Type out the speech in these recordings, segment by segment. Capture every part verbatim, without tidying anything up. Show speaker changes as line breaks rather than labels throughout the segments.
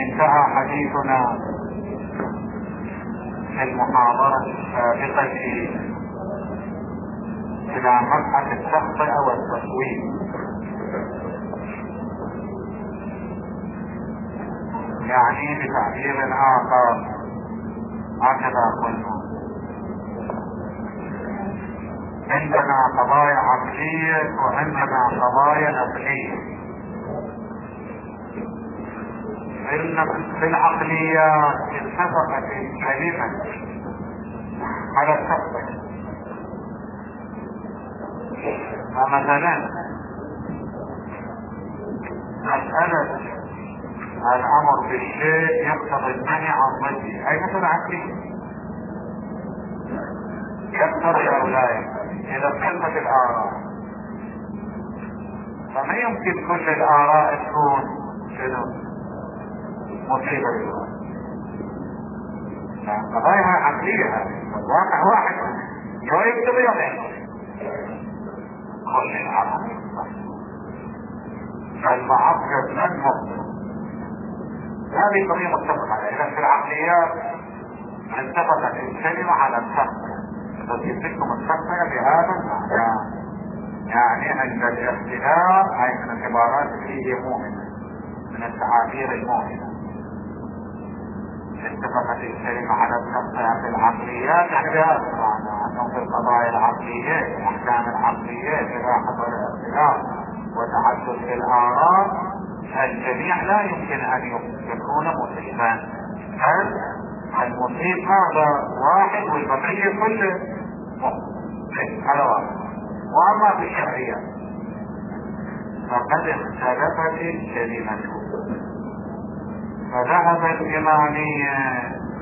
انتهى حديثنا في المحاضرة السابقة إلى مبحث التخطئة والتصويب، يعني بتعبير آخر هكذا قلنا عندنا قضايا عقلية وعندنا قضايا نقلية. في العقليات اتفقت الكلمة على التخطئة، فمثلا مسألة الأمر بالشيء يقتضي المنع عن ضده، أي مثلا عقلية يقتضي أو لا يقتضي إذا اختلفت الآراء، فما يمكن كل الآراء تكون شنو مصيبة للواقع. قضاياها عقلية، الواقع واحد لو يقتضي ولا يقتضي كل الآراء، فالمعقد من مصر هذه قضية متفق عليها. في العقليات اتفقت الكلمة على التخطئة، بس يمكنكم التخطئة بهذا المعنى، يعني عند الاختلاف أي من العبارات اللي هي مؤمنة من التعابير المؤمنة اتفقت الكلمة على التخطئة في العقليات، يعني بهذا المعنى أنه في القضايا العقلية والأحكام العقلية إذا حصل الاختلاف وتعدد في الآراء الجميع لا يمكن أن يكون مصيبا، بل المصيب هذا واحد والبقية كله على واحد. وأما في الشرعية فقد اختلفت الكلمة، فذهب الإمامية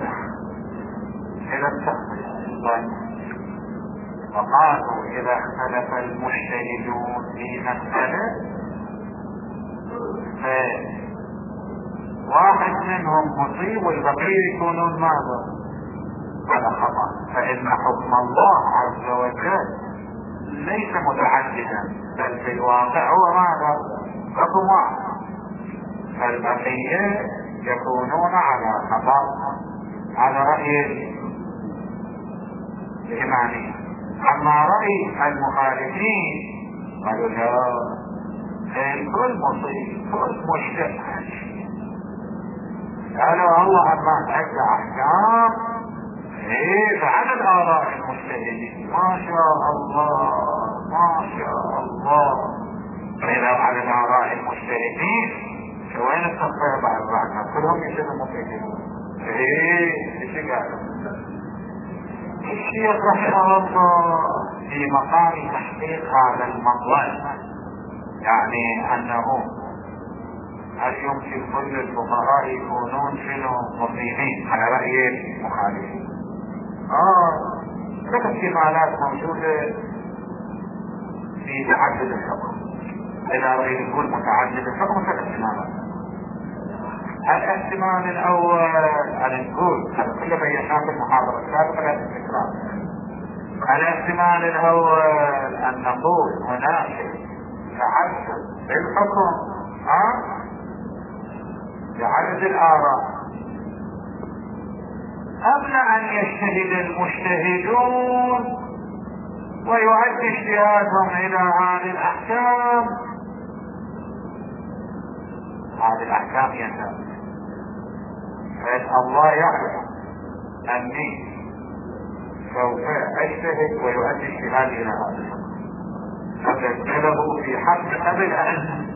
إلى التخطئة وقالوا إذا اختلف المجتهدون في مسألة واحد منهم مصيب والبقية يكونون ماذا على خطأ، فإن حكم الله عز وجل ليس متعددا بل في الواقع هو ماذا حكم واحد، فالبقية يكونون على خطأ على رأي الإمامية. أما رأي المخالفين قالوا لا، كل مصيب كل مشكلة قالوا الله أما أجل أحكام إيه فعلى الآراء المجتهدين ما شاء الله ما شاء الله، فإذا على الآراء المجتهدين وين التخطئة بعد بعدها كلهم يشبه مجتهدين إيه إيش قالوا الشيخ رحمه الله في مقام تحقيق هذا المطلب، يعني أنه هل يمكن كل الفقهاء يكونون شنو مصيبين على رأي المخالفين؟ آه ثلاث احتمالات موجودة في تعدد الحكم، إذا رأي يكون متعدد الحكم ثلاث احتمالات. الاحتمال الأول أن نقول هذا كله بيناه في المحاضرة السابقة لا تتكرار. الاحتمال الأول أن نقول هناك تعدد الحكم ها بعدد الآراء قبل أن يجتهد المجتهدون ويؤدي اجتهادهم إلى هذه الأحكام. هذه الأحكام ينتهي فإن الله يعلم أني سوف أجتهد ويؤدي اجتهادي إلى هذا الحكم فسجله في حق قبل أن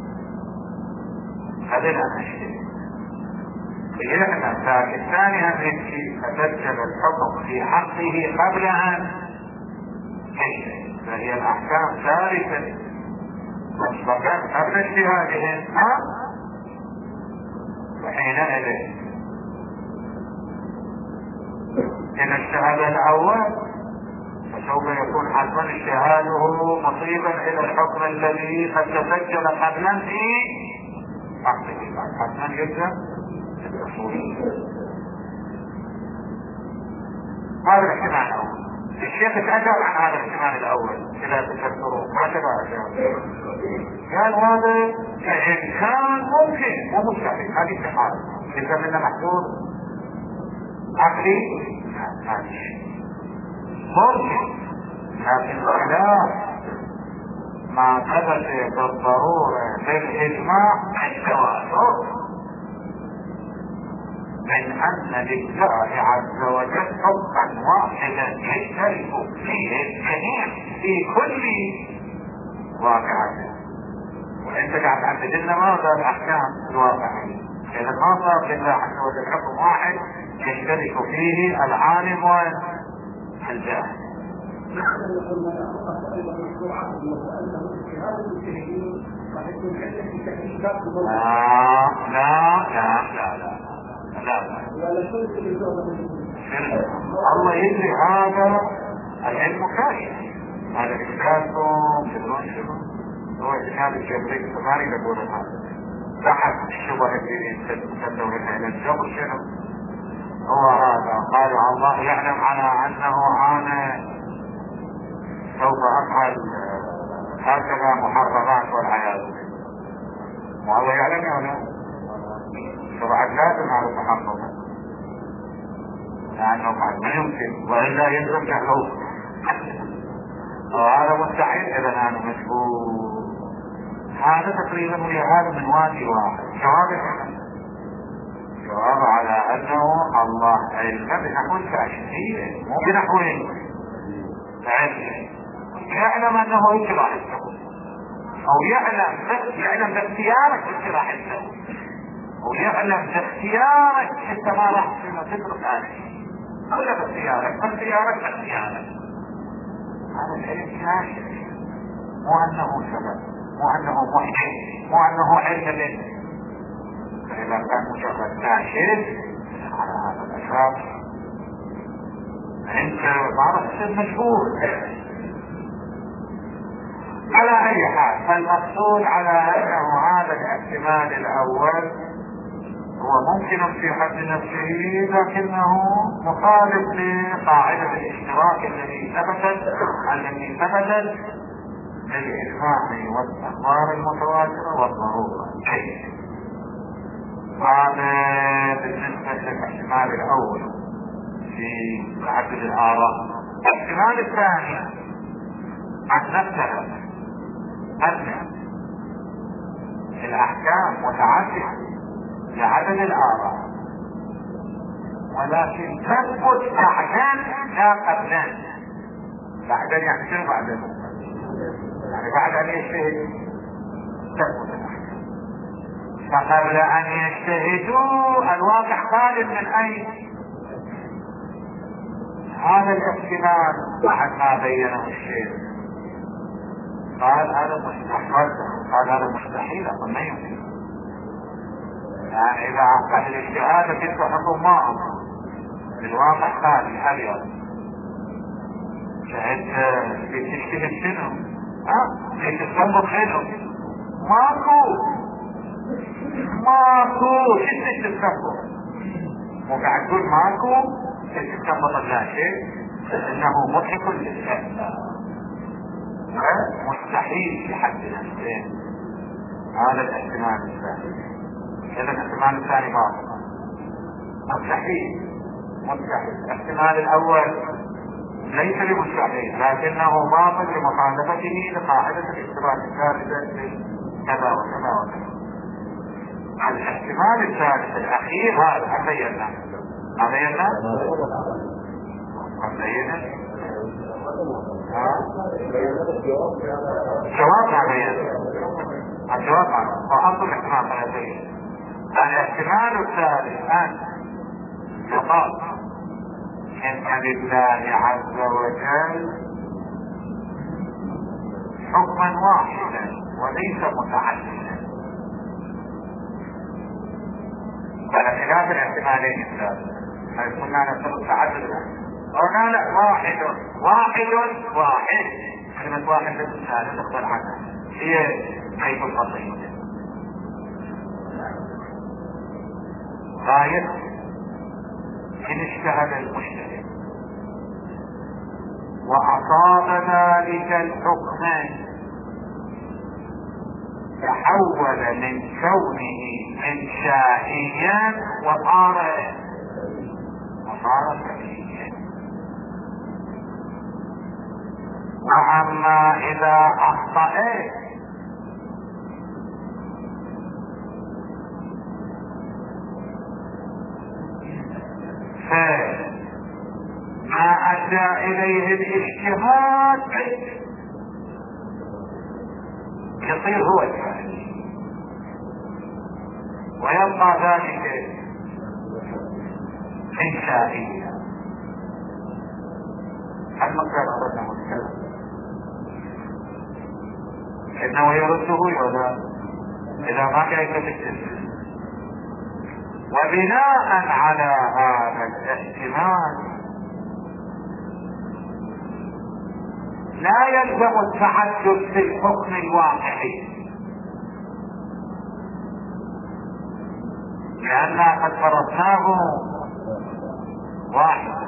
قبل أن أجتهد يعلم لكن الثاني أن يجتهد فسجل الحكم في حقه قبل أن يجتهد، فهي الأحكام ثالثة مطلقا قبل اجتهادهم وحينئذ إن اجتهد الأول فسوف يكون حتما اجتهاده مصيبا إلى الحكم الذي قد تسجل قبلا في حقه، حتما يلزم الأصول. هذا الاحتمال الأول. الشيخ تأجر عن هذا الاحتمال الأول إذا تفكروا هكذا أجاب قال هذا إن كان ممكن مو مستحيل، هذه استحالة إذا منه محدود عقلي ممكن، لكن خلاف ما ثبت بالضرورة بالإجماع التواتر من أن لله عز وجل حكما واحدا يشترك فيه الجميع في كل واقعته. وانت قاعد تعدد لنا ماذا الاحكام الواقعيه، اذا ما صار لله عز وجل حكم واحد يشترك فيه العالم والجاهل. لا لا لا لا لا لا لا الله يدري هذا العلم كائن، هذا إشكالكم تدرون شنو؟ هو إشكال الجبرية الثماني يقول هذا بحث الشبه اللي تسلوا لها إلى الجبر شنو؟ هو هذا قالوا الله يعلم على أنه أنا سوف أفعل هكذا محرمات والعياذ بالله، والله يعلم أنا طبعا لازم على تحققه لأنه بعد ما يمكن وإلا يلزم كحوف وهذا مستحيل. إذا أنا مجبور هذا تقريبا هذا من وادي واحد. جواب جواب على أنه الله علم بنحو التأشيرية مو بنحو علم، يعلم أنه يمكن راح يستقل أو يعلم يعلم باختيارك يمكن راح يستقل ويعلم باختيارك انت ما راح تترك هذا ولا باختيارك باختيارك باختيارك. هذا العلم كاشف مو انه سبب مو انه محكم مو انه علم به. فاذا كان مجرد كاشف على هذا الاساس انت ما راح تصير مجبور. على اي حال فالمقصود على انه هذا الاحتمال الاول هو ممكن في حد نفسه لكنه مخالف لقاعدة الاشتراك الذي ثبتت التي ثبتت بالإجماع والأخبار المتواترة والضرورة. هذا بالنسبة للاحتمال الأول في تعدد الآراء. الاحتمال الثاني عن نفسها أن الأحكام متعددة لعدد الآراء ولكن تثبت بعدين لا قبلين. بعدين يعني شنو بعدين؟ يعني بعد أن يجتهد تثبت الأحكام، فقبل أن يجتهدوا الواقع خالد من أين؟ هذا الاحتمال بعد ما بينه الشيخ قال هذا مستحيل، قال هذا مستحيل أقول ما يمكن. يعني إذا عقد الاجتهاد تلك حكم ما أمر بالواقع خالي اليوم شهدت بتجتهد شنو؟ ها؟ بتتصرف شنو؟ ماكو ماكو شنو تتصرف؟ وقاعد تقول ماكو تتصرف لا شيء إنه مضحك للإنسان مستحيل في حد نفسه. هذا الاحتمال الثاني. هذا الاحتمال الثاني باطل مستحيل مستحيل. الاحتمال الأول ليس بمستحيل لكنه باطل لمخالفته لقاعدة الاشتراك الثالثة في كذا وكذا وكذا. الاحتمال الثالث الأخير هذا أبينا أبينا أبينا جواب أبينا الجواب وأصل الاحتمال أبينا. الاحتمال الثالث أن يقال إن لله عز وجل حكما واحدا وليس متعددا على خلاف الاحتمالين الثالث. حيث كنا نسبق تعدد قلنا لا واحد واحد واحد كلمة واحد لا تقبل عنها هي كيف القصيدة غاية إن اجتهد المجتهد وأصاب ذلك الحكم تحول من كونه انشائيا وصار وصار فعليا. واما اذا اخطأت فما ادى اليه الاجتهاد يصير هو الفعل ويبقى ذلك انشائيا. هل مقدار أردنا متكلم انه يرده ولا اذا ما كيف تكتب. وبناء على هذا الاحتمال لا يلزم التعدد في الحكم الواقعي، لأننا قد فرضناه واحد.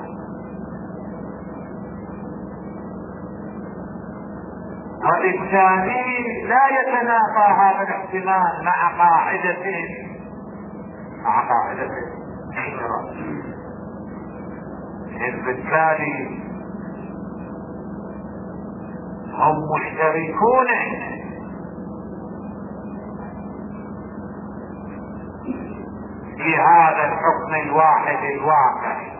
وبالتالي لا يتنافى هذا الاحتمال مع قاعدة مع قاعدة الاشتراك، إذ بالتالي هم مشتركون في هذا الحكم الواحد الواقع.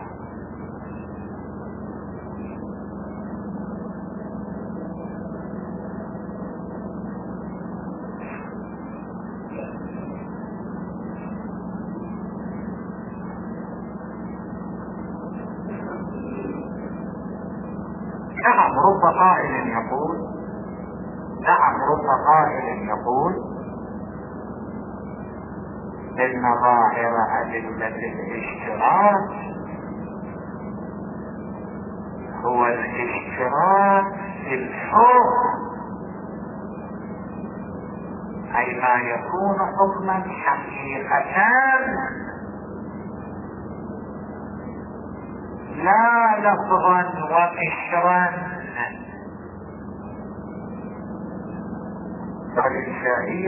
نعم رب قائل يقول نعم رب قائل يقول إن ظاهر أدلة الاشتراك هو الاشتراك في الحكم، أي ما يكون حكما حقيقة لا لفظا وقشرا. والإنشائي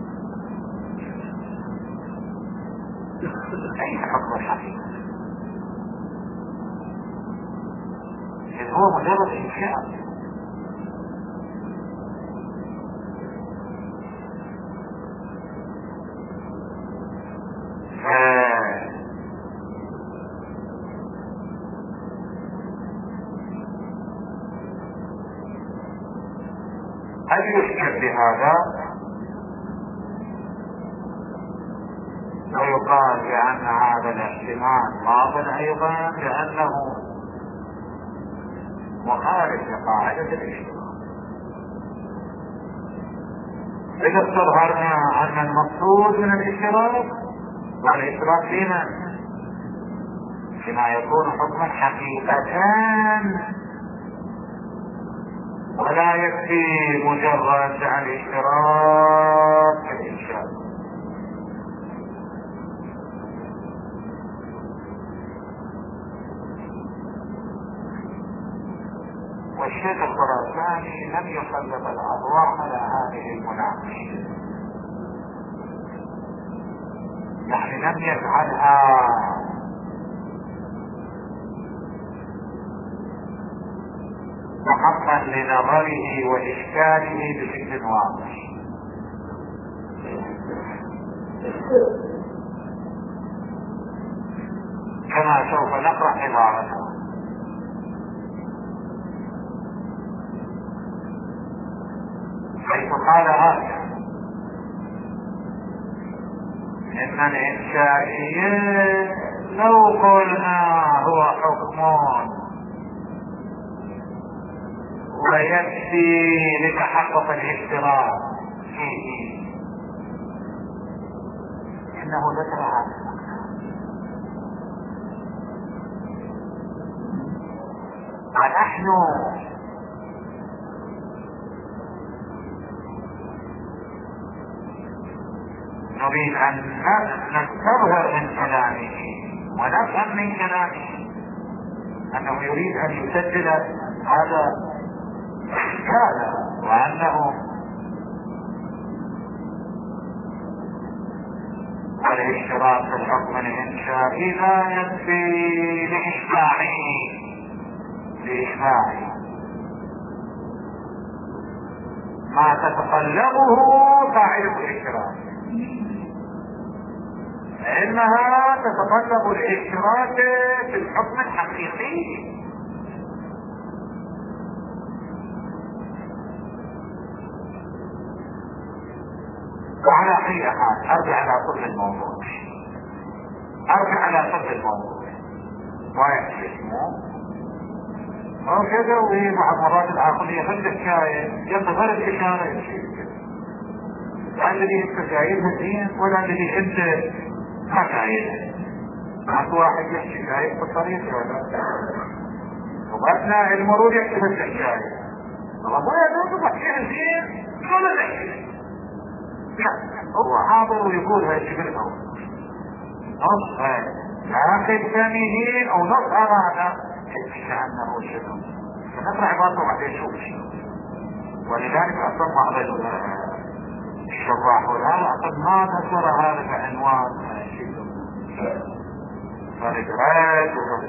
أي حكم الحقيقة إذ هو مجرد إنشاء. هل يشكل بهذا ويقال بأن هذا الاحتمال باطل أيضا لأنه مخالف لقاعدة الاشتراك؟ إذا استظهرنا أن المقصود من الاشتراك والاشتراك فيما فيما يكون حكما حقيقتان، ولا يكفي مجرد الاشتراك في الإنشاء. والشيخ الخراساني لم يسلط الأضواء على هذه المناقشة، يعني لم يجعلها محقا لنظره وإشكاله بشكل واضح. كما سوف نقرأ عبارته حيث قال هذا إن الإنشائيين لو قلنا هو حكم ويكفي لتحقق الاشتراك فيه، إنه ذكر هذا ونحن نريد أن نستظهر من كلامه ونفهم من كلامه أنه يريد أن يسجل هذا الإشكال، وأنه الاشتراك في الحكم الانشائي لا يكفي لاشباعه لاشباعه ما تتطلبه قاعدة الاشتراك، فإنها تتطلب الاشتراك في الحكم الحقيقي. وعلى أي حال أرجع إلى صلب الموضوع، أرجع إلى صلب الموضوع واحد اسمه أو كذا، وبعض مرات العقلية خلت الشايب يظهر الإشارة يمشي الذي انت شايفها زين ولا الذي انت ما شايفها. اكو واحد يحكي شايف بالطريق ولا وأثناء المرور يكتب الشايف والله يا دوب بحكيها زين ولا تحكي، لا هو حاضر ويقول هاي الشيء بالأول نص هاي لكن ثانيين او نص هذا يحكي عنه شنو فنقرأ عبارته بعدين شوف شنو. ولذلك أصلا بعض الشراح والهذا أعتقد ما ذكر هذا كعنوان فرقات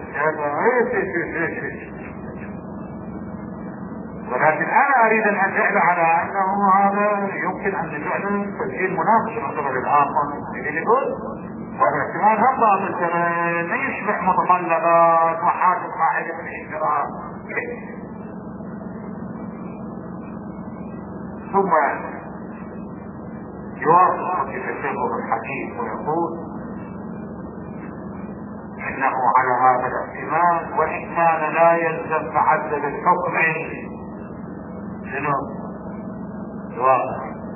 ولكن أنا أريد أن أجعل على أنه هذا يمكن أن نجعله تسجيل مناقشة من قبل الآخر اللي يقول والاحتمال هم باطل كمان ما يشبع متطلبات وحاجة قاعدة الاشتراك. ثم يواصل في تشبه الحديث ويقول انه على هذا الاحتمال وان كان لا يلزم تعدد الحكم شنو يواصل،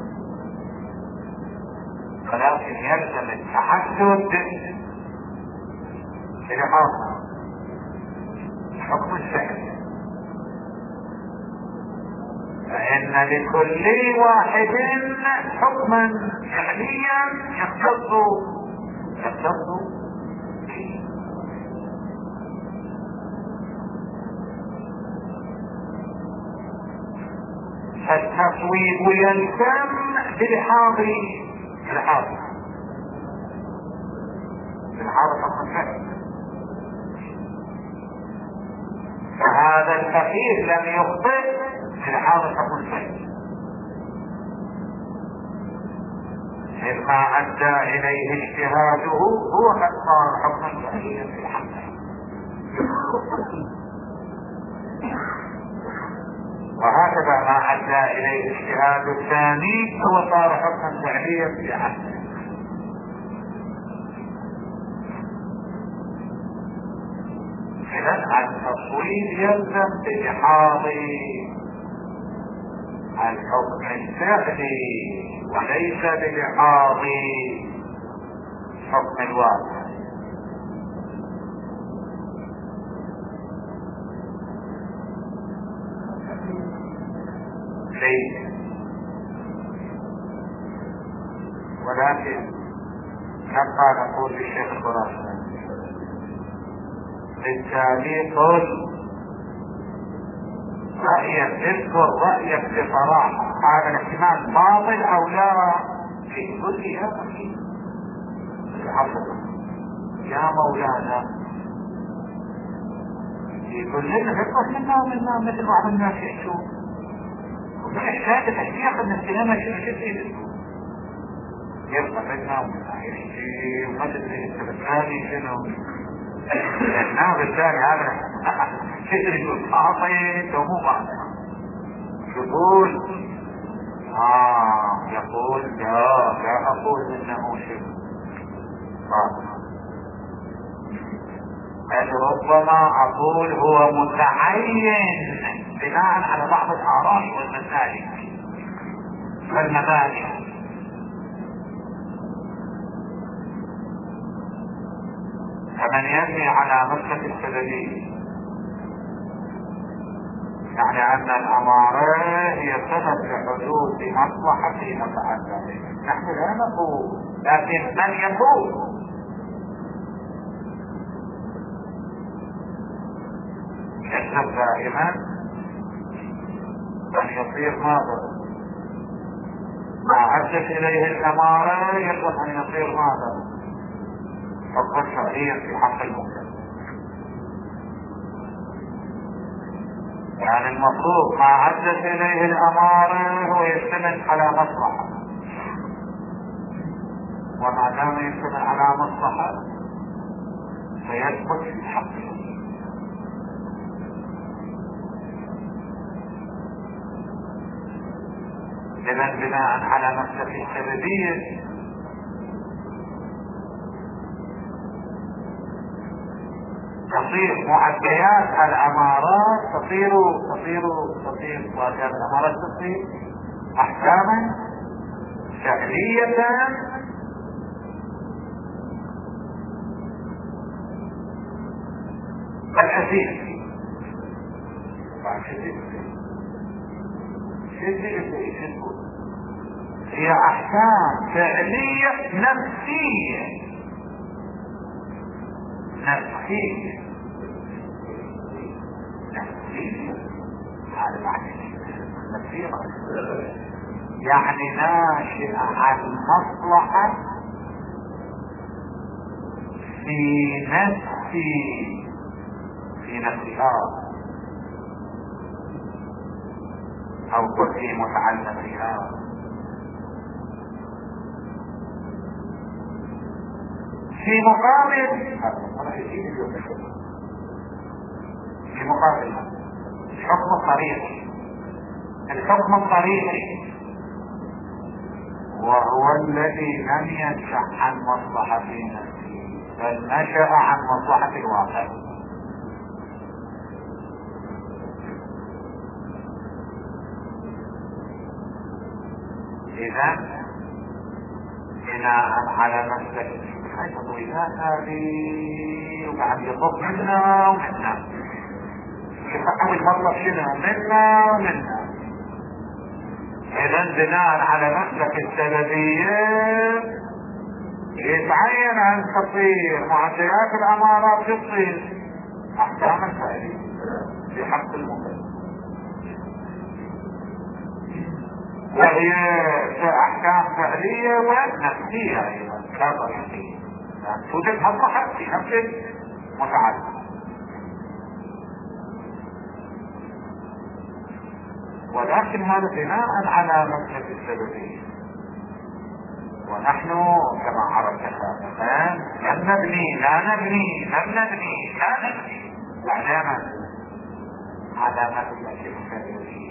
ولكن يلزم التحدد لحاصل حكم الفعل، فإن لكل واحد حكما فعليا يختص يختص التصويب يلزم بلحاظ بلحاظ بلحاظ حكم الفعل. فهذا الفقير لم يخطئ في حال حكم الفعل إذ ما أدى إليه اجتهاده هو قد صار حكما فعليا في حقه، وهكذا ما أدى إليه اجتهاد الثاني هو صار حكما فعليا في حقه. إذن التصويب يلزم بلحاظ الحكم الفعلي وليس بلحاظ حكم الواقع. ليس ولكن نبقى نقول للشيخ الخراساني بالتالي قل رأيك اذكر رأيك بصراحة هذا الاحتمال باطل او لا في كل يا أخي يا مولانا يقول لنا اطلق منا ومنا مثل بعض الناس يحشون ويحتاج تشجيع ان السلامة شيء يبقى منا ومنا يحشي ومثل الثاني شنو الناس الثاني هذا كثر يقول اعطيت ومو بعض يقول اه يقول لا لا اقول انه شيء بل ربما اقول هو متعين بناء على بعض الاراء والمسائل والمبادئ. فمن يبني على مسلك السببية يعني ان الامارة هي سبب لحدوث مصلحة متعددة، نحن لا نقول لكن من يقول يجب دائما ان يصير ماذا ما عدت اليه الامارة يجب ان يصير ماذا؟ حكما شرعيا في حق المكلف. يعني المفروض ما عدت اليه الامارة هو يشتمل على مصلحة، وما دام يشتمل على مصلحة فيثبت في حقه. إذا بناء على مسلك السببية تصير معديات الأمارات تصير تصير تصير معديات الأمارات تصير أحكاما فعلية كالأسير. هي احكام فعلية نفسية نفسية نفسية هذا معنى نفسية، يعني ناشئة عن مصلحة في نفسي في نفسها او في متعلمها. في مقابل في مقابل الحكم الطريقي الحكم الطريقي وهو الذي لم ينشأ عن مصلحة في نفسه بل نشأ عن مصلحة الواقع. إذا بناء على مسلك حيث الطويلات هذه وبعد يطب منا ومنا يفهم المطلب شنو منا ومنا. إذا بناء على مسلك السببية يتعين أن تصير معديات الأمارات تصير أحكاما فعلية في حق المكلف، وهي احكام فعلية ونفسية ايضا لا طريقية، يعني توجد مصلحة في نفس متعدد. ولكن هذا بناء على مسلك السببية، ونحن كما عرفت سابقا لم نبني لا نبني لم نبني لا نبني على على مسلك السببية.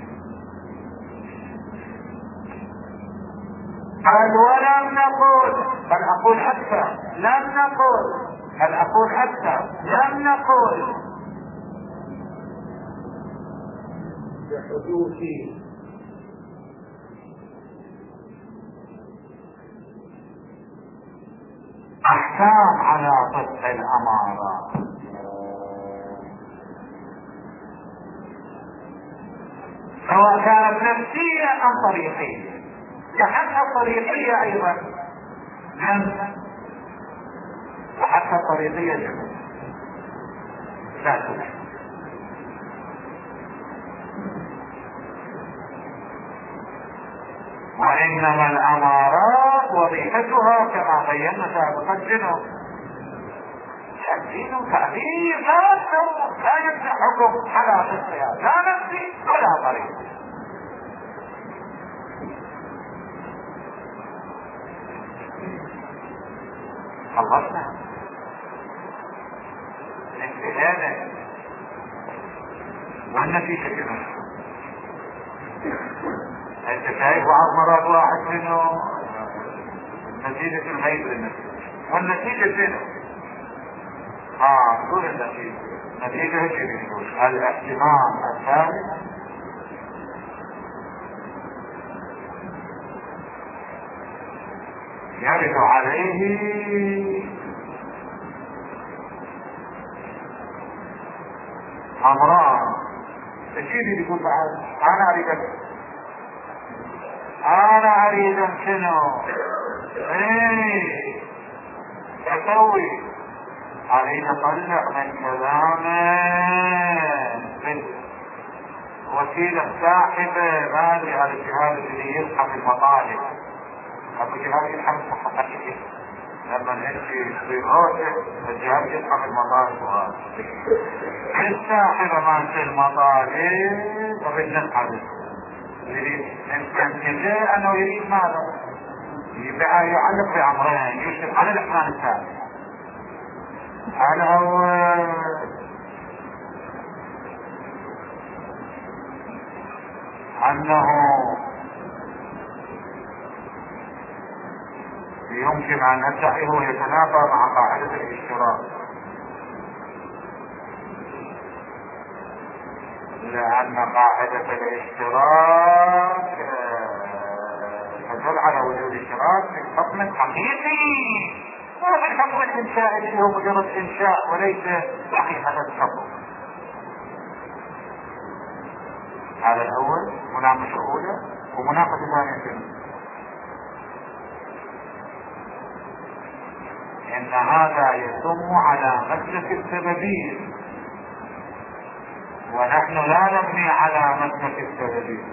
قال ولم نقول بل اقول حتى لم نقول بل اقول حتى لم نقول بحدوث احكام على طبق الامارات سواء كانت نفسية ام طريقية. وحتى الطريقية ايضا وحتى الطريقية جميل لا توجد. وانما الامارات وظيفتها كما بينا سابقا جنو تأثير وتأثير لا يمنع حكم على ضدها لا نفسي ولا طريقي. خلصنا الانتهاء والنتيجة كده. انت شايف بعض مرات واحد منه نتيجة الغيب للنتيجة والنتيجة كده اه طول النتيجة نتيجة كده الاحتمال الثالث يرد عليه امران. الشيء يقول بعد انا اريد انا اريد شنو ايه اسوي اريد اطلع من كلامه وسيلة ساحبة، ما ادري هذا الجهاز اللي يلحق المطالب، هذا الجهاز يلحق الحقيقة لما نمشي في روحه الجهاز يلحق المطالب، الساحبة مالت المطالب وبدنا نحدث يريد انتهاء انه يريد ماذا؟ يبقى يعلق بأمرين، يشرف على الإحسان الثاني. الأول أنه يمكن أن ندعيه يتنافى مع قاعدة الاشتراك، لأن قاعدة الاشتراك تدل على وجود اشتراك في الحكم الحقيقي وفي الحكم الإنشائي اللي هو مجرد إنشاء وليس حقيقة الحكم. هذا الأول مناقشة أولى، ومناقشة ثانية إن هذا يتم على مسلك السببية، ونحن لا نبني على مسلك السببية.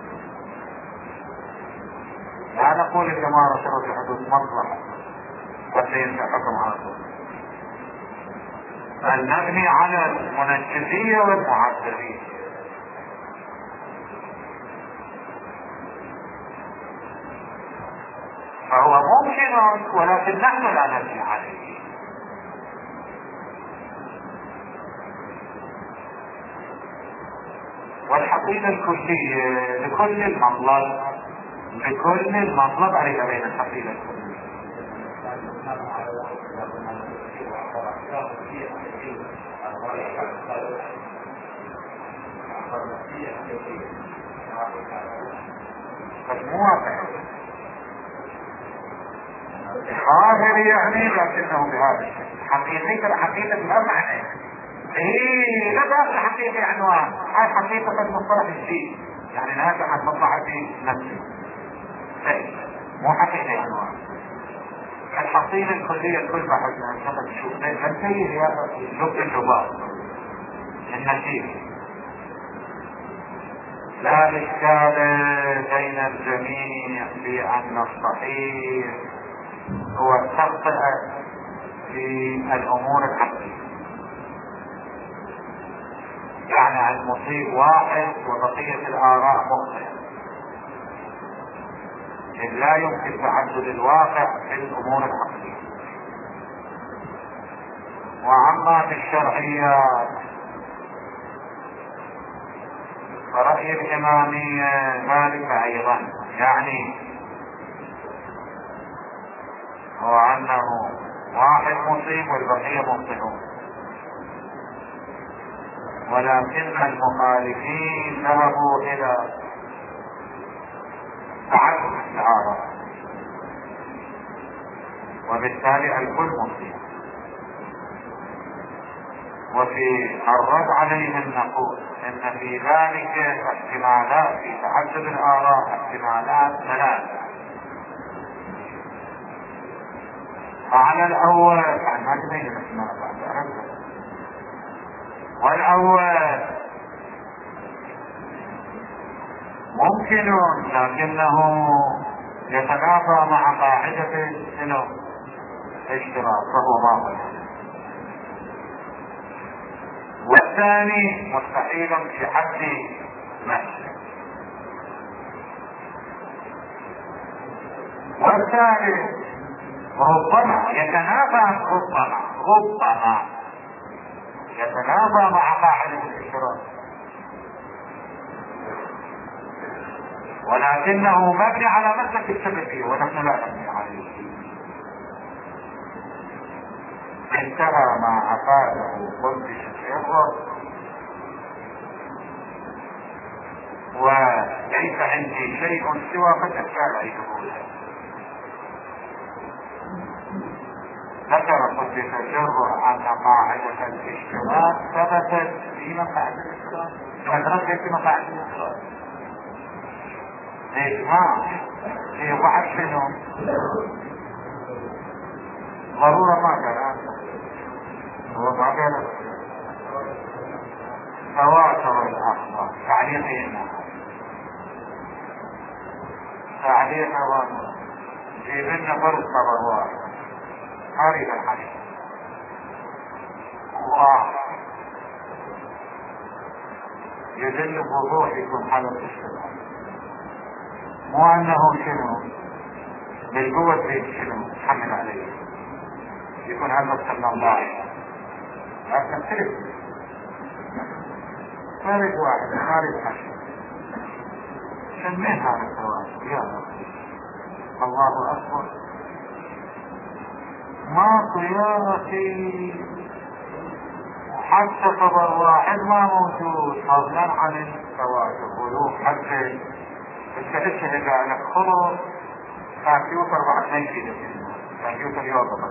لا نقول الإمارة شرط حدوث مصلحة حتى ينشأ حكم على طول، بل نبني على المنجزية والمعدلية. فهو ممكن ولكن نحن لا نبني عليه. والحقيقة الكلية لكل المطلب لكل المطلب عليها بين الحقيقة الكلية. بس مو واقع ظاهر يعني، لكنه بهذا الشكل حقيقي. الحقيقة لا معنى ايه لا داخل حقيقي عنوان، هاي حقيقة المصطلح الجديد يعني نافع عن مصلحة نفسه، مو حقيقي عنوان. الحصيلة الكلية الكل بحثنا انشطت شوف ننتهي هي لب الجبار النتيجة. لا إشكال بين الجميع بأن الصحيح هو التخطئة في الأمور العقلية، يعني المصيب واحد وبقية الآراء مختلفة، إذ لا يمكن تعدد الواقع في الأمور العقلية. وعما في الشرعيات فرأي الإمامية ذلك أيضا، يعني هو أنه واحد مصيب والبقية مخطئون، ولكن المخالفين ذهبوا إلى تعدد الآراء، وبالتالي الكل مصيب. وفي الرد عليهم نقول ان في ذلك احتمالات، في تعدد الآراء احتمالات ثلاثة. فعلى الأول عن هذه الاحتمالات، والأول ممكن لكنه يتنافى مع قاعدة الاشتراك فهو باطل، والثاني مستحيل في حد نفسه، والثالث ربما يتنافى ربما ربما يتنافى مع قاعدة الاشتراك، ولكنه مبني على مسلك السببية ونحن لا نبني عليه. انتهى ما أفاده قلت الشيخ، وليس عندي شيء سوى قد أشار ذكر قد تجرع عن قاعدة الاشتراك ثبتت في مقاعد الاشتراك، ذكرت في مقاعد الاشتراك. ليش ما في واحد شنو ضرورة ما كان هو ما كان تواتر الأخبار. تعليقنا تعليق ظن جيب لنا فرد خبر واحد قريب الحديث واحد يدل بوضوحكم على الاشتراك، مو انه شنو بالقوة في شنو تحمل عليه يكون هذا صلى الله عليه لكن تلك خارج واحد خارج حشر سميه هذا التواصل يا رب. الله اكبر ماكو يا اخي حتى خبر واحد ما موجود فضلا عن التواصل ولو حتى الشهد لك خلص كمبيوتر بعد ما يفيد كمبيوتر يوضع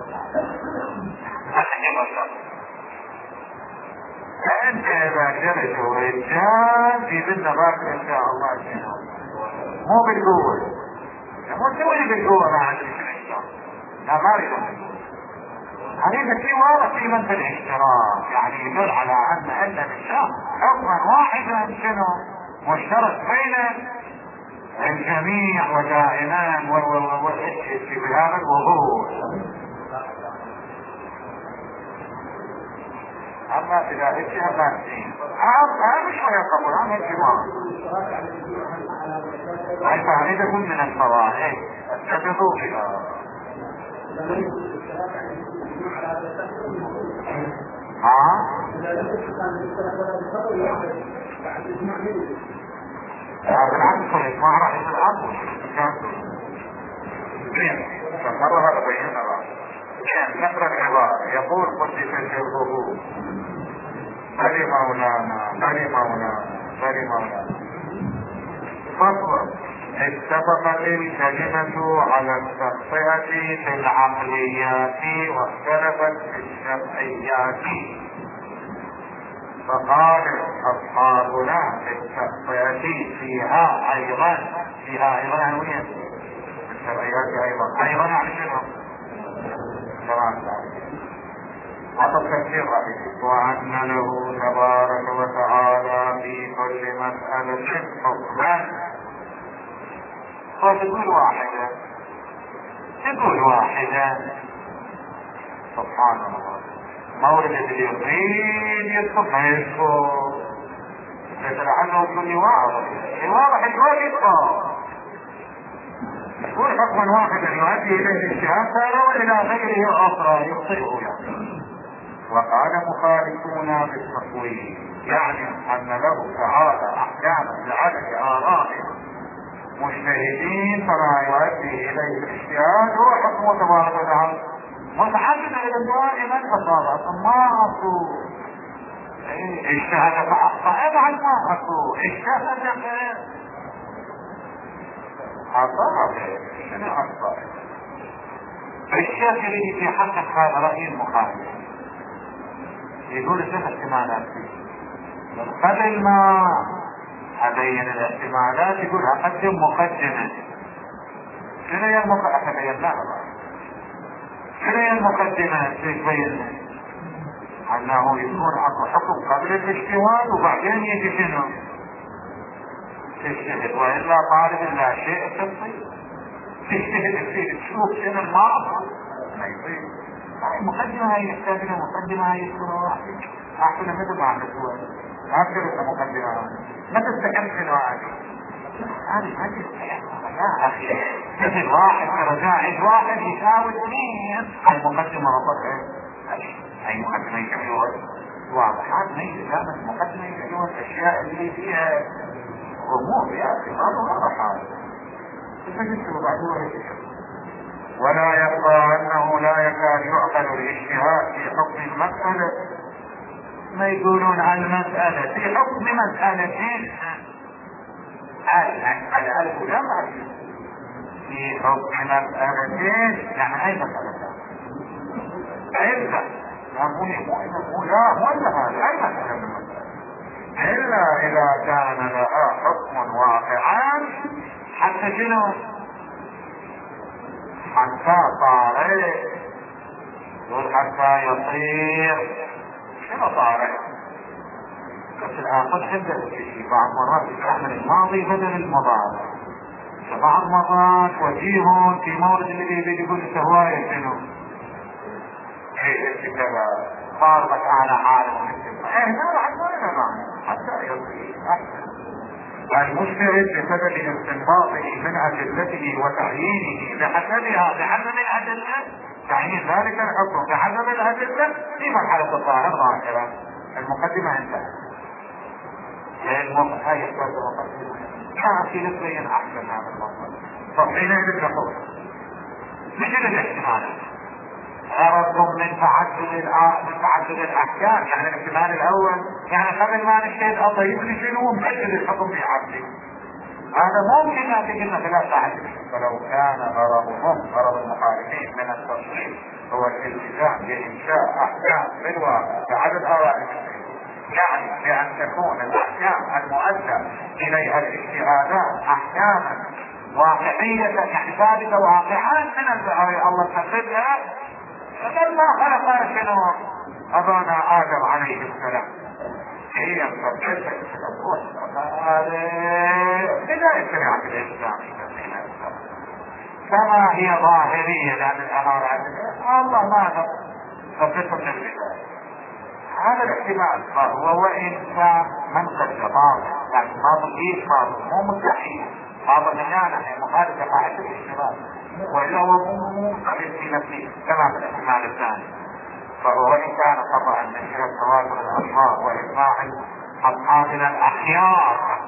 فانت اذا جرت ورجال في بدنا باك ان شاء الله شنو مو بالقوة مو تسوي بالقوة ما عندك لا ما يكون هذا شيء واضح في منزل الاشتراك، يعني يدل على ان ان الشخص حكما واحدا شنو مشترك بين الجميع ودائما والاشي بهذا الوضوح. اما اذا اشي اما الدين هذا مش ولا قبول عن الجماعة هاي فائدة من الفوائد تتضوء بها. ها؟ بالعكس ما راح يتعب فمرة هذا بينا نقرأ العبارة يقول قدس سره بني مولانا بني مولانا بني مولانا فصل اتفقت الكلمة على التخطئة في العقليات واختلفت في الشرعيات، فقال أصحابنا في التخطئة فيها أيضا فيها أيضا وين الشرعيات أيضا أيضا عن شنو تمام هذا التفسير رأيك وأن له تبارك وتعالى في كل مسألة حكما. فتقول واحدة تقول واحدة سبحان الله مورد اللي يريد يدخل ما يدخل مثل عنه كل واحد واضح الكل يدخل يقول حكما واحدا يؤدي اليه الاجتهاد صار الى غيره اخرى يخطئه يعني. وقال مخالفون بالتقويم يعني ان له تعالى احكاما بعدد اراء مجتهدين فما يؤدي اليه الاجتهاد هو حكم تبارك وتعالى متحدث الى دائما فصارت ما اكو اجتهد فاخطا بعد ما اكو اجتهد اخطا شنو اخطا الشافعي في حق هذا راي المخالف يقول ثلاث احتمالات قبل ما ابين الاحتمالات يقول اقدم مقدمة شنو هي المقدمة ابين لها شنو هي المقدمة تبين انه يكون اكو حكم قبل الاجتهاد وبعدين يجي شنو تجتهد والا طالب لا شيء تصير تجتهد فيه تشوف شنو المعرض ما يصير المقدمة هاي يحتاج لها مقدمة هاي يكون واحد احسن مثل ما عملت هو اكثر مقدمة ما تستحق شنو هذه هذه ما تستحق يا اخي مثل واحد كرجاعد واحد يساوي اثنين هاي مقدمة وطبعا هاي مقدمة يحيوها واضحات ما يجب مقدمة يحيوها الاشياء اللي فيها غموض يا اخي ما واضحات تفجد بعدها ولا يبقى انه لا يكاد يعقل الاجتهاد في حكم المسألة ما يقولون عن المسألة في حكم مسألتين على ألف جمع في حكم مسألتين يعني أي مسألة إلا لا مو مو لا ولا هذا أي مسألة إلا إذا كان لها حكم واقعا حتى شنو حتى طارئ يقول حتى يصير شنو طارئ بس الآن قد حدث في بعض مرات يستعمل الماضي بدل المضارع. فبعض مرات وجيه في مورد اللي بيجي يقول لك هواية شنو؟ ايه كذا صارت على عالم ايه لا راح ما معنا حتى يصير احسن. المجتهد بسبب استنباطه من ادلته وتعيينه بحسبها بحسب الادله، تعيين ذلك الحكم بحسب الادله في مرحله الظاهر ظاهرا. المقدمه انتهت. المقدمه هاي المقدمه كان في نسبيا احسن هذا الموضوع. فحينئذ نقول مثل الاحتمالات غرض من تعدد من تعدد الاحكام، يعني الاحتمال الاول يعني قبل ما نجتهد اطيب لي شنو مجدد الحكم في عبدي، هذا ممكن ما تجينا ثلاث ساعات. فلو كان غرضهم غرض المخالفين من التصريف هو الالتزام بانشاء احكام في الواقع بعدد اراء، يعني بان تكون الاحكام المؤدى اليها الاجتهادات احكاما واقعيه يعني ثابته واقعا من البعاء الله تقدرها. فلما خلق شنو ابانا ادم عليه السلام هي مصدقه بدايه شريعه الاسلام كما هي ظاهريه، لان الاماره الله ما صدقه من البدايه. هذا الاحتمال فهو وان كان منقذ باطل، يعني باطل ايش باطل مو مستحيل، باطل مجانا هي مخالفه قاعده الاحتمال وإلا هو مقابل في نفسه كما في الاحتمال الثاني. فهو وإن كان خطأ من جهة تواتر الألفاظ وإجماع أصحابنا الأخيار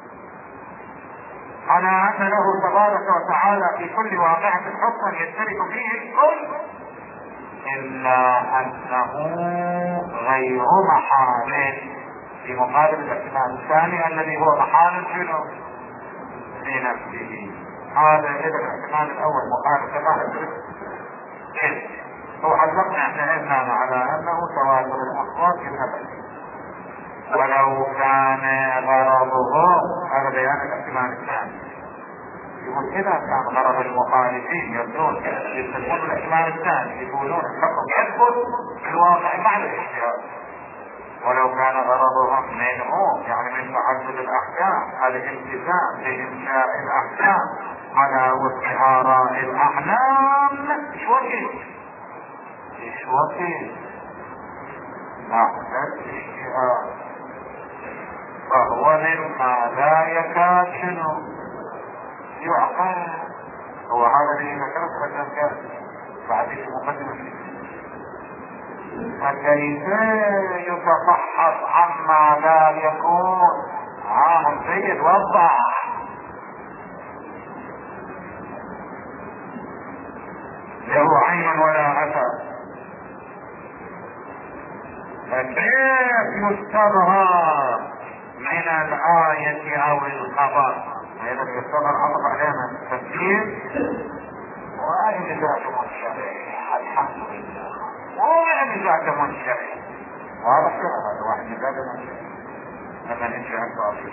على أن له تبارك وتعالى في كل واقعة حكما يشترك فيه الكل، إلا أنه غير محال في مقابل الاحتمال الثاني الذي هو محال شنو في نفسه. هذا إذا الاحتمال الأول مخالف كما أدرك وعلقنا احنا إذنان على أنه تواتر الأخبار في النبي، ولو كان غرضه هذا بيان الاحتمال الثاني. يقول إذا كان غرض المخالفين يبدون يسلمون الاحتمال الثاني يقولون الحكم يثبت في الواقع بعد الاجتهاد، ولو كان غرضهم منه يعني من تعدد الأحكام الالتزام بإنشاء الأحكام على وفق آراء الأحلام ايش وكيل ايش وكيل نحن الاجتهاد فهو مما لا يكاد شنو يعقل. هو هذا اللي ذكرت فتنكر بعد المقدمة. فكيف يتفحص عما لا يكون؟ عام سيد وضح له عين ولا اثر. فكيف يستظهر من الآية او الخبر؟ هذا يستظهر عطف علينا التفسير وآية ذات منشرح الحمد لله وآية ذات منشرح واضح هذا واحد ذات منشرح مثلا انشاء الباطل.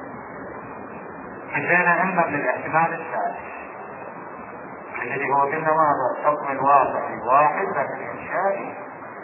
كفينا علما بالاحتمال الثالث الذي هو قلنا ماذا الحكم الواقعي واحد لكن انشائي،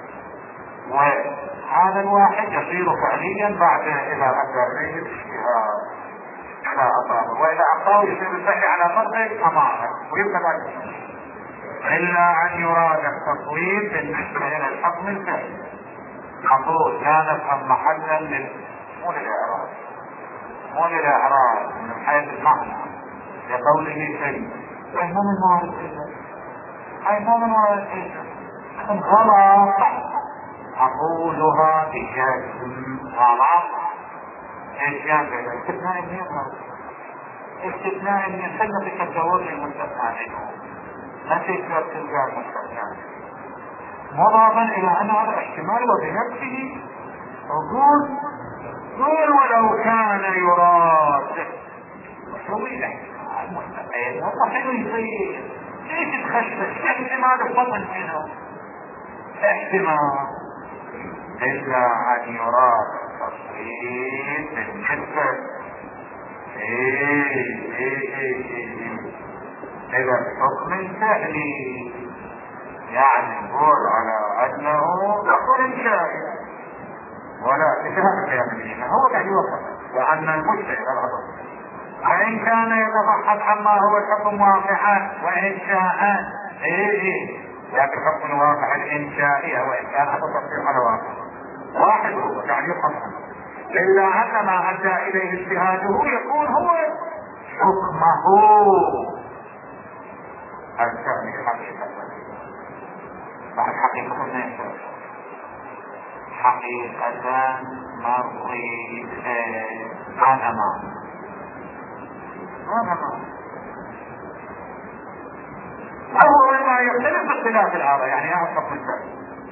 وهذا الواحد يصير فعليا بعد اذا ادى اليه الاجتهاد على اصابه، واذا اعطاه يصير الفعل على فرضه امامه ويبقى بعد الا ان يراد التصوير بالنسبه الى الحكم الفعلي. نقول لا نفهم محلا لل مو للاعراب مو للاعراب من حيث المعنى لقوله شيء هاي مو من موارد الشيء هاي مو من موارد الشيء غلط اقولها بجزم غلط. ايش يعني استثناء من يظهر استثناء من يحل في التجاوز المستثنى منه ما تقدر تلقى المستثنى مضافا الى ان هذا احتمال وبنفسه وقول قول ولو كان يراد سوي له المستقيم والله حلو يصير ليش تخشبش احتمال الفضل منه احتمال الا ان يراد التصوير بالنسبة ايه ايه ايه اذا الحكم الفعلي يعني نقول على انه حكم انشائي ولا اتفاق اليمنيين، هو قاعد يوضح وأن المجتهد العضو وإن كان يتفحص عما هو الحكم واقعا وإنشاء إيه لكن الحكم الواقع الإنشائي وإن كان هذا تصريح على واقع واحد هو يعني يفهم عنه، إلا أن ما أدى إليه اجتهاده يكون هو حكمه الثاني حقيقة. بعد حقيقة الناس حقيقة مرضي أنا ما أو ما يختلف باختلاف الآراء، يعني أعصب من ذلك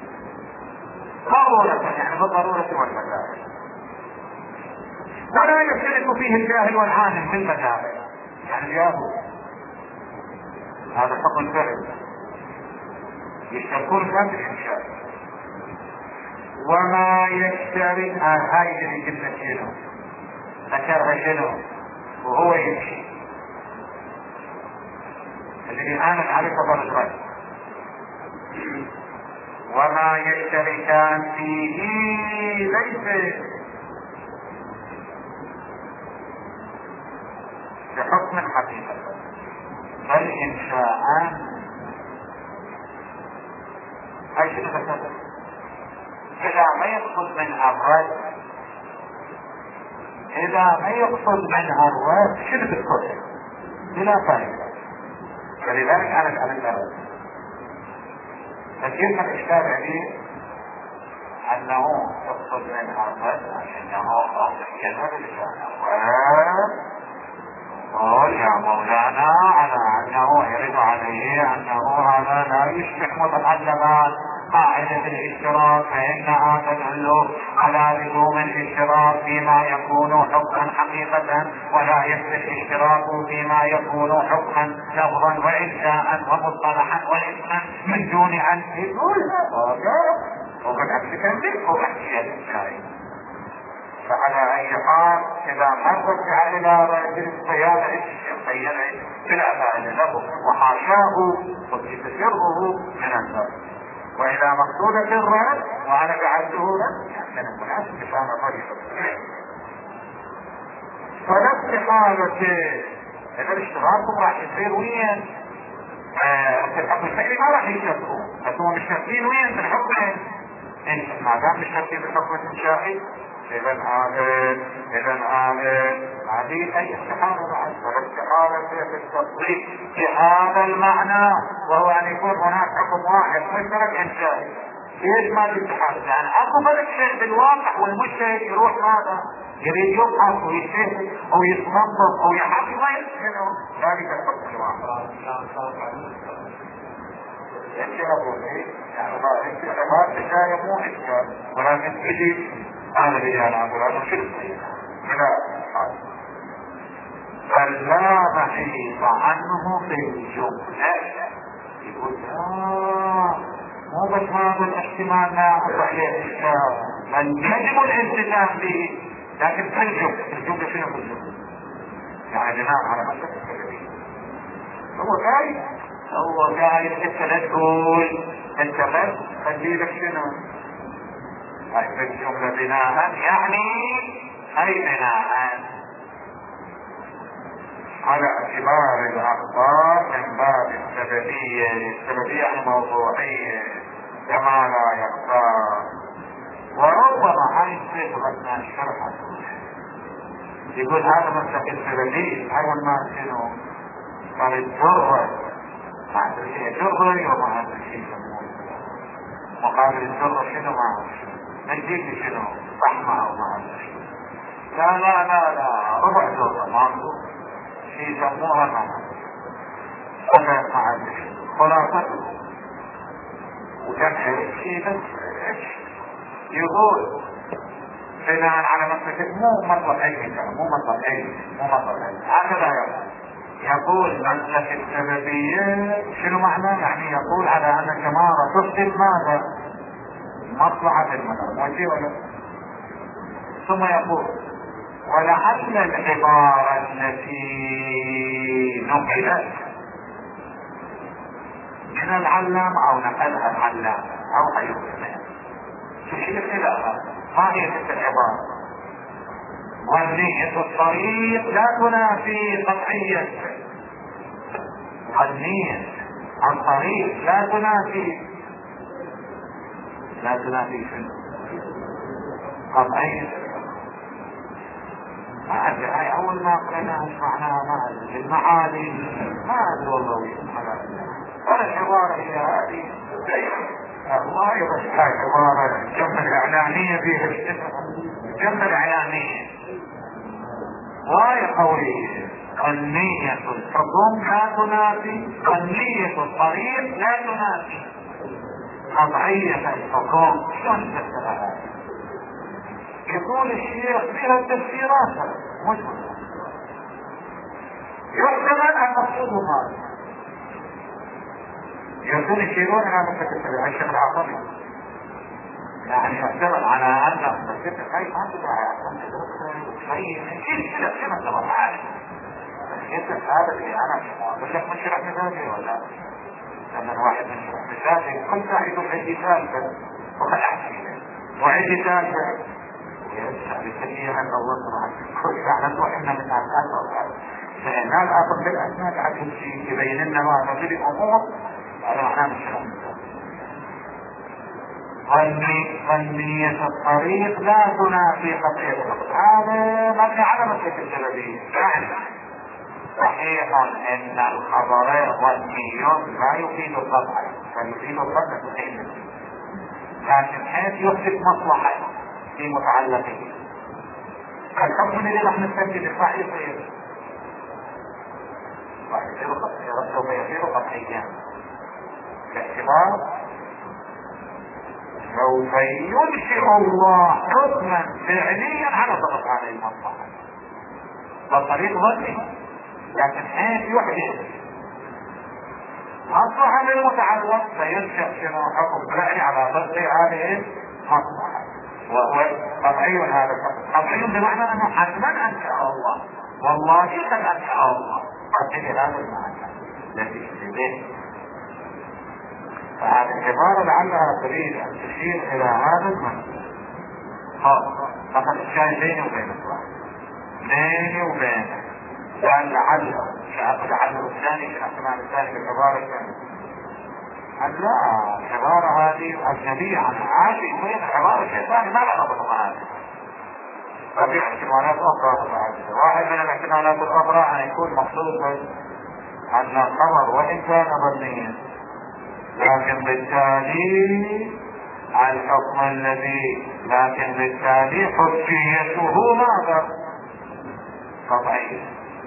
ضرورة، يعني بالضرورة والمذاهب، ولا يختلف فيه الجاهل والعالم في المذاهب، يعني اليهود هذا حكم فرد يشتركون في الإنشاء وما يشترك هاي اللي قلنا شنو ذكرها شنو وهو يمشي الذي آمن عليه فضل الرجل وما يشتركان فيه ليس بحكم حقيقة بل إنشاءان. أي شيء تفضل إذا ما يقصد من الرد إذا ما يقصد منها الرد شنو تقصد بلا فائدة، فلذلك أنا أسأل الرد فكيف الإشكال عليه أنه يقصد منها الرد أنه يذهب لسانه قال يا مولانا على أنه يرد عليه أنه هذا لا يشبه متعلمان قاعدة الاشتراك فإنها تدل على لزوم الاشتراك فيما يكون حكما حقيقة ولا يكفي الاشتراك فيما يكون حكما لفظا وإنشاء ومصطلحا واسما من دون أن يقول هذا وقد أمسك به وأحكي الإنشائي. فعلى أي حال إذا مرت على رجل صيانة صيانة بلا فائدة له وحاشاه وتسره من النار، وإذا مقصودة الرد وأنا جعلته لك من المناسب كان طريقة فلا استحالة إذا الاشتراك راح يصير وين في الحكم الفعلي ما راح يشتركوا، بس هم مشتركين وين في الحكم انت ما دام مشتركين في الحكم الانشائي إذا هذا إذا هذا هذه أي استحالة بعد فالاستحالة في التطبيق بهذا المعنى وهو أن يكون هناك حكم واحد مشترك إنشائي. ليش ما في استحالة؟ يعني أكو فرق شيء بالواقع والمجتهد يروح ماذا؟ يريد يبحث ويجتهد أو يتنظف أو يحقق ما يمكنه ذلك الحكم الواحد. انت أقول إيه؟ يعني ما انت ما تشايف مو إشكال ولكن تجي هذا اللي أنا أقول هذا شرط لا فلا محيط عنه في الجملة. يقول آه مو بس هذا الاحتمال لا صحيح بل يجب الالتزام به، لكن في الجملة الجملة شنو في الجملة؟ يعني بناء على مسألة السببية هو قايل هو قايل انت لا تقول انت بس خلي لك شنو هاي في الجملة بناء يعني أي بناء على اعتبار الأخبار من باب السببية السببية الموضوعية كما لا يخبر. وربما هاي صيغة الشرح يقول هذا مسلك السببية هذا ما شنو قال الجرة ما هذا الشيء جرة وما هذا الشيء مقابل الجرة شنو ما هذا الشيء نجيك شنو رحمة أو ما هذا الشيء لا لا لا لا ربع جرة ما هذا شيء يسموها ما هذا ما هذا الشيء خلاصته وجمع الشيء بس يقول بناء على مسلك مو مطلق أي مو مطلق أي مو مطلق أي هكذا يقول يقول مسلك السببية شنو معنى؟ يعني يقول على أن كمارة تفضل ماذا؟ مصلحة المدار وشي ولا ثم يقول ولعل العبارة التي نقلت من العلام أو نقلها العلام أو غيره شو شيء الخلاف ما هي تلك العبارة؟ ظنية الطريق لا تنافي قطعية. ظنية الطريق لا تنافي لا تنافي شنو؟ قطعية. ما ادري، هاي اول ما قريناها ايش معناها ما ادري، المعاني ما ادري والله وش معناها. ولا العبارة هي هذه الله يبقى هاي عبارة جملة اعلانية فيها جملة اعلانية واي قوية. ظنية الحكم لا تنافي، ظنية الطريق لا تنافي قطعية الحكم. شلون تفسر هذا؟ يقول الشيخ فيها التفسيرات مش يحتمل ان مقصوده هذا. يقول الشيخون انا متكتب الشيخ العقلي يعني يحتمل على ان تفسير هاي ما تدعي شيء كيف كذا كما ترى عارف يسأل هذا اللي انا بس من شرح مزاجي ولا لما الواحد من شرح مزاجي كل ساعة يقول عندي ثالثة وقد احكي وعندي ثالثة بسيئة ان الله سبحانه كل ساعة نروح من الأسر فإنها الأسر بالأسناد عدد شيء يبين لنا ما نجد الأمور على معنى من شرح مزاجي. ظنية الطريق لا تنافي قطعية الطريق. هذا مبني على مسألة السببية. يعني صحيح ان الخبر ظني لا يفيد القطع فيفيد الظن الحين، لكن حيث يحدث مصلحة في متعلقه الحكم اللي راح نستنتج راح يصير راح يصير قطعيا سوف يصير قطعيا باعتبار سوف ينشئ الله حكما فعليا على ضغط هذه المصلحة بطريق ظني، لكن حيث يحدث مصلحة للمتعلق فينشأ شنو حكم فعلي على ضغط هذه المصلحة وهو قطعي. هذا قطعي بمعنى انه حتما انشأ الله والله قد انشأ الله قطعي هذا المعنى الذي به. فهذه العبارة لعلها تريد ان تشير الى هذا المعنى. فقد الشاي بيني وبينك بيني وبينك كان لعله شاق لعله الثاني في الاحتمال الثاني في العبارة الثانية. لا العبارة هذه أجنبية عن عادي وين العبارة الشيطاني ما لها ضبط هذه. وفي احتمالات أخرى واحد من الاحتمالات الأخرى أن يكون مقصود أن الخبر وإن كان ظنيا لكن بالتالي الحكم الذي لكن بالتالي حجيته ماذا؟ قطعية.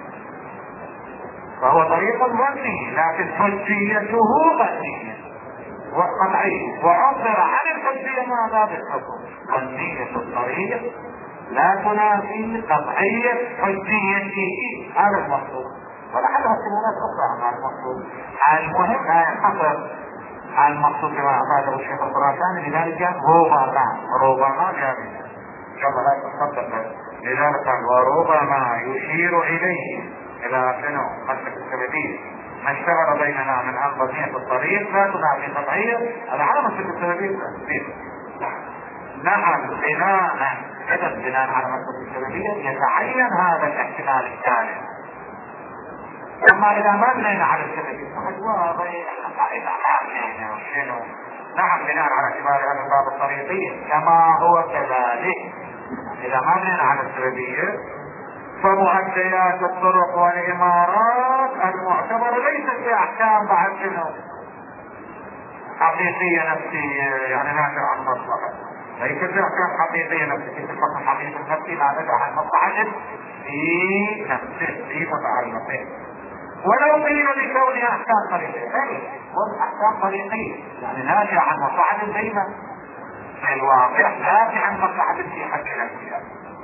فهو طريق ظني لكن حجيته ظنية وقطعية وعبر عن الحجية ماذا؟ بالحكم. ظنية الطريق لا تنافي قطعية حجيته. هذا المقصود ولعلها احتمالات أخرى مع المقصود. المهم لا ينحصر على المقصود كما أفاده الشيخ الخراساني. لذلك ربما ربما جامعة إن شاء الله لا يتصدق. لذلك وربما يشير إليه إلى شنو مسلك السببية ما اشتغل بيننا من أن ظنية الطريق لا تنافي قطعية. هذا على مسلك السببية. نعم بناء إذا بناء على مسلك السببية يتعين هذا الاحتمال الثالث. أما إذا ما بنينا على السببية فقد واضح إذا ما شنو نعم بناء على اعتبار هذا الباب الطريقي كما هو كذلك. إذا ما بنينا على السببية فمؤديات الطرق والإمارات المعتبرة ليست بأحكام بعد شنو حقيقية نفسية يعني ناشئة عن مصلحة. ليست بأحكام حقيقية نفسية تتفق حقيقة نفسي ما نجح عن مصلحة في نفسه في متعلقه ولو قيل بكونها أحكام طريقية. والأحكام طريقية يعني ناشئة عن مصلحة دائما في الواقع ناشئة عن مصلحة في حق نفسها.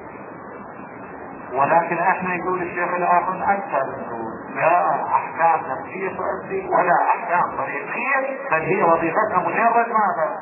ولكن احنا يقول الشيخ الاخر اكثر لا احكام نفسية تؤدي ولا احكام طريقية بل هي وظيفتها مجرد ماذا؟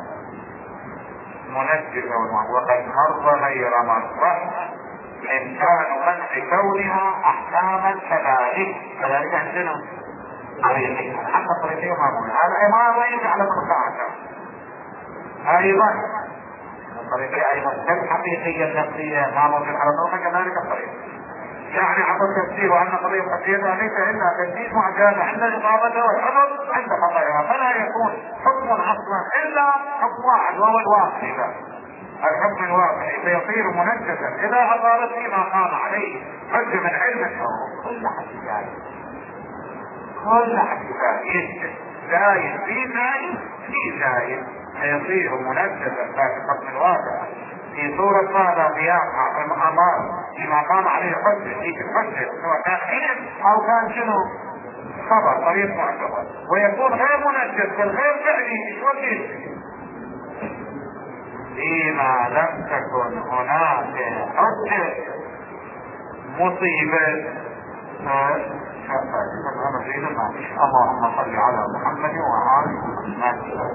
منجزة وقد مر غير مرة امكان منع كونها احكاما كذلك كذلك عندنا طريقية. حتى الطريقية ما هذا ما يجعل مرتاحة ايضا الطريقة أيضا كالحقيقية النفسية ما موجود على النقطة كذلك الطريقة. يعني عطى التفسير وأن قضية قضيتها ليس إلا تجديد معجزة عند إصابته والحفظ عند خطأها، فلا يكون حكم أصلا إلا حكم واحد وهو الواقع. الحكم الواقعي فيصير منجزا إذا أصابت فيما قام عليه حجة من علم الحكم. كل حديثات كل حديثات زايد في زايد في زايد فيصير منجزا في الحكم الواقع في صورة ماذا قيامها في المقامات فيما قام عليه حجة في الحجة سواء كان علم أو كان شنو خبر طريق معتبر، ويكون غير منجز بل غير فعلي مش وجه فيما لم تكن هناك حجة مصيبة. اللهم صل على محمد وعلى محمد.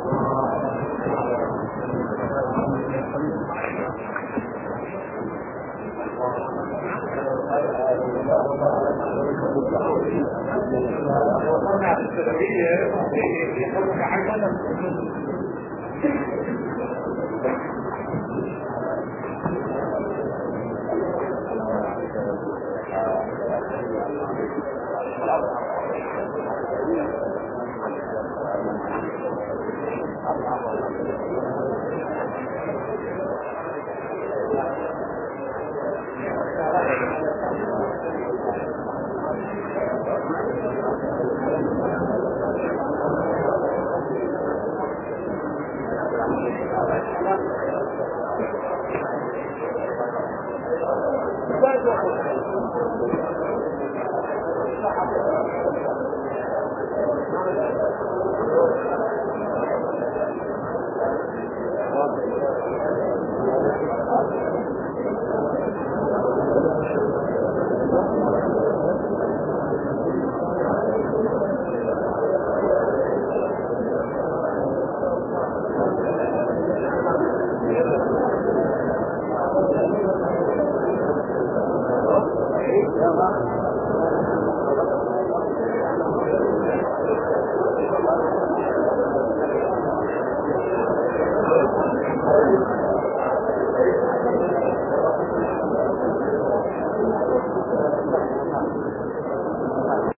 Yeah.